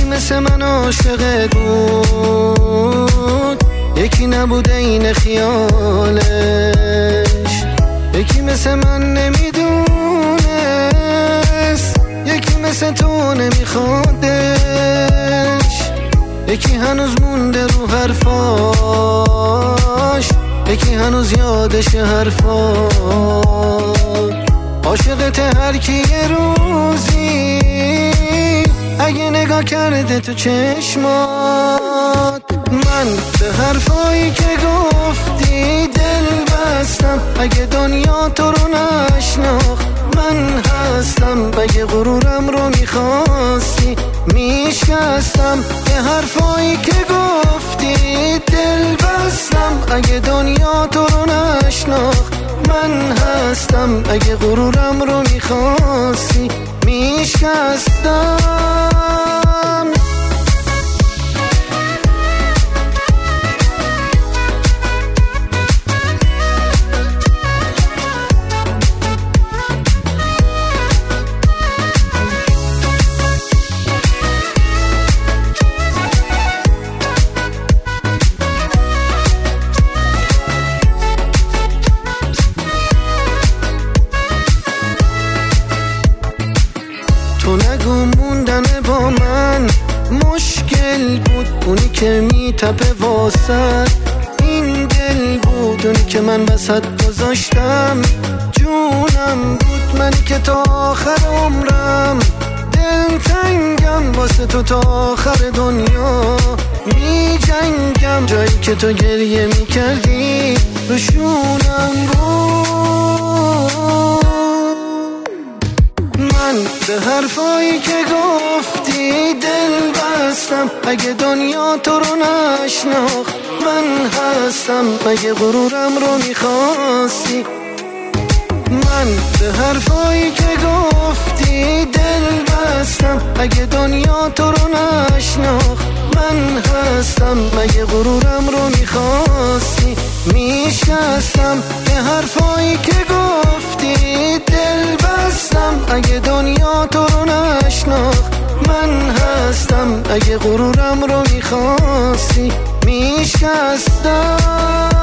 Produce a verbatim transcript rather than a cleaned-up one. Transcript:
مثل من عاشقت بود، یکی نبوده این خیالش، یکی مثل من نمیدونست، یکی مثل تو نمیخوادش، یکی هنوز مونده رو حرفاش، یکی هنوز یادش حرفاش. عاشقت هر کی یه روزی اگه نگاه کرده تو چشمات، من به حرفایی که گفتی دل بستم، اگه دنیا تو رو نشناخت من هستم، اگه غرورم رو میخواستی میشکستم، به حرفایی که گفتی دل بستم، اگه دنیا تو رو نشناخت من هستم، اگه غرورم رو میخواستی میشکستم. تو نگو موندن با من مشکل بود، اونی که میتپه واسد این دل بود، اونی که من وسط گذاشتم جونم بود، منی که تا آخر عمرم دل تنگم واسه تو، تا آخر دنیا می جنگم، جایی که تو گریه میکردی روشونم بود. من به حرفایی که گفتی دل بستم، اگه دنیا تو رو نشناخت من هستم، اگه غرورم رو میخواستی. من به حرفایی که گفتی دل بستم، اگه دنیا تو رو نشناخت من هستم، اگه غرورم رو میخواستی میشکستم، به حرفایی که گفتی دل بستم، اگه دنیا تو رو نشناخت من هستم، اگه غرورم رو میخواستی میشکستم.